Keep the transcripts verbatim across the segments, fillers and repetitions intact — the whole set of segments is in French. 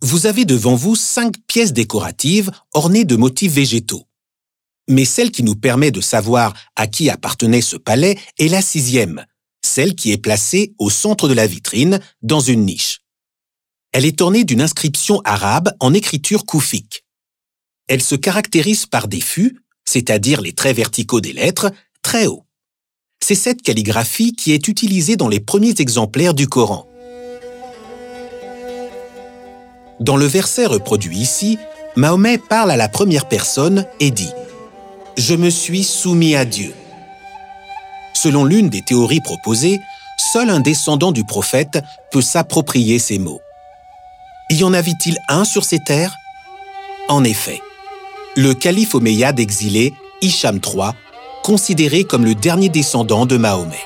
Vous avez devant vous cinq pièces décoratives ornées de motifs végétaux. Mais celle qui nous permet de savoir à qui appartenait ce palais est la sixième, celle qui est placée au centre de la vitrine, dans une niche. Elle est ornée d'une inscription arabe en écriture koufique. Elle se caractérise par des fûts, c'est-à-dire les traits verticaux des lettres, très hauts. C'est cette calligraphie qui est utilisée dans les premiers exemplaires du Coran. Dans le verset reproduit ici, Mahomet parle à la première personne et dit « Je me suis soumis à Dieu ». Selon l'une des théories proposées, seul un descendant du prophète peut s'approprier ces mots. Y en avait-il un sur ces terres? En effet, le calife omeyyade exilé, Hicham trois, considéré comme le dernier descendant de Mahomet.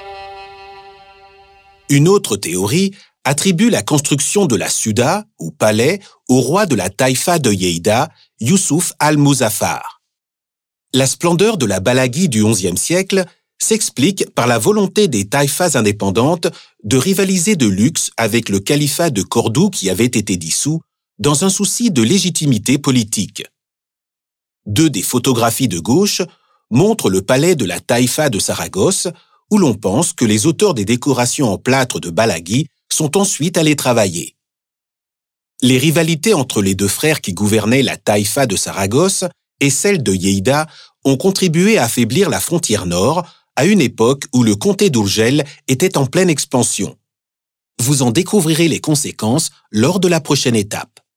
Une autre théorie attribue la construction de la Suda, ou palais, au roi de la taïfa de Yeïda, Youssouf al-Muzaffar. La splendeur de la Balaghi du onzième siècle s'explique par la volonté des taïfas indépendantes de rivaliser de luxe avec le califat de Cordoue qui avait été dissous, dans un souci de légitimité politique. Deux des photographies de gauche montrent le palais de la taïfa de Saragosse, où l'on pense que les auteurs des décorations en plâtre de Balaghi sont ensuite allés travailler. Les rivalités entre les deux frères qui gouvernaient la taïfa de Saragosse et celle de Yeïda ont contribué à affaiblir la frontière nord à une époque où le comté d'Urgell était en pleine expansion. Vous en découvrirez les conséquences lors de la prochaine étape.